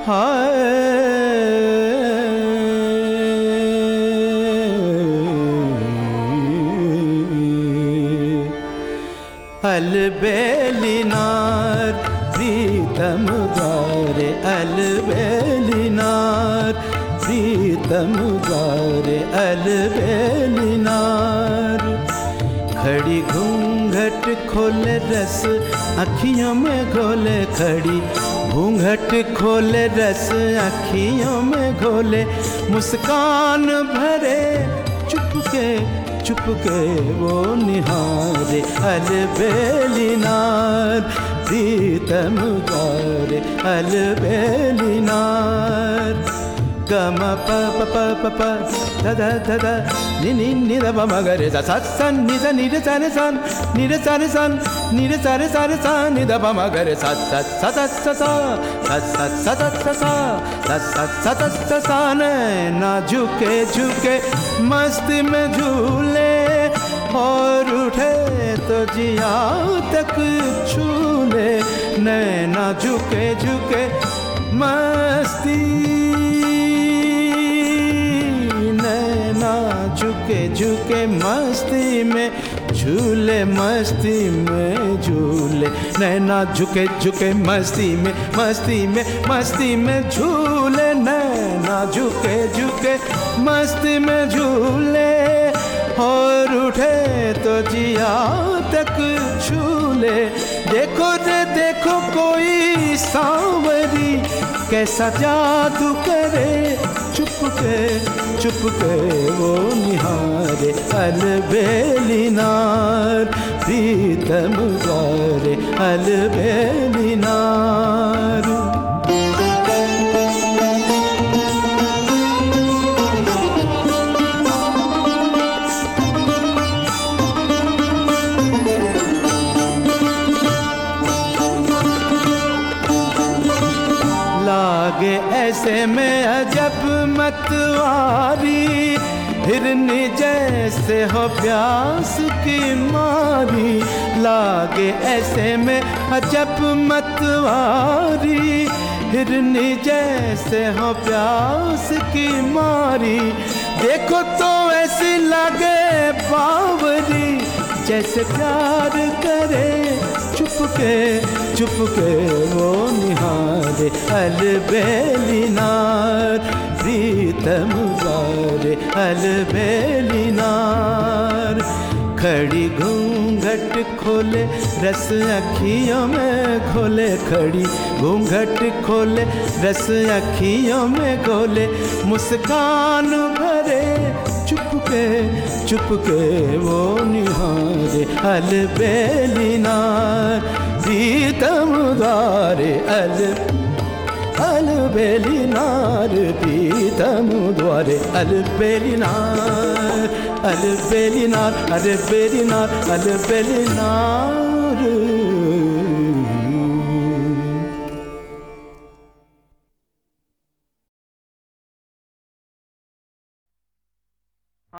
हाय अलबेलिनार प्रीतम द्वारे अलबेलिनार प्रीतम द्वारे अलबेलिनार। खड़ी घूंघट खोले रस अखियों में घोले, खड़ी घूंघट खोले रस अखियों में घोले, मुस्कान भरे चुपके चुपके वो निहारे अलबेलिनार प्रीतम द्वारे अलबेलिनार। गम प प प प प ध ध ध ध नि नि नि ध प म ग रे सा सा सन नि ध नि रे सा रे सन नि रे सा रे सन नि रे सा रे सा नि ध प म ग रे सा सा सा सा सा सा सा सा सा सा सा सा सा ना झुके झुके मस्ती में झूले, और उठे तो जिया तक छूले, नैना झुके झुके मस्ती, नैना झुके झुके मस्ती में झूले, मस्ती में झूले, नैना झुके झुके मस्ती में मस्ती में मस्ती में झूले, नैना झुके झुके मस्ती में झूले, और उठे तो जिया तक छूले। देखो रे देखो कोई सांवरी कैसा जादू करे, चुपके चुपके वो निहारे अलबेलिनार प्रीतम द्वारे अलबेलिनार। लागे ऐसे में अजब मतवारी, हिरनी जैसे हो प्यास की मारी, लागे ऐसे में अजब मतवारी, हिरनी जैसे हो प्यास की मारी। देखो तो ऐसी लगे बावरी, जैसे प्यार करे चुपके चुपके वो निहारे अलबेलिनार प्रीतम द्वारे अलबेलिनार। खड़ी घूंघट खोले रस अखियों में खोले, खड़ी घूंघट खोले रस अखियों में खोले, मुस्कान भरे चुपके चुपके वो निहारे अलबेलिनार प्रीतम द्वारे अलबेलिनार प्रीतम द्वारे अलबेलिनार अलबेलिनार अलबेलिनार अलबेलिनार।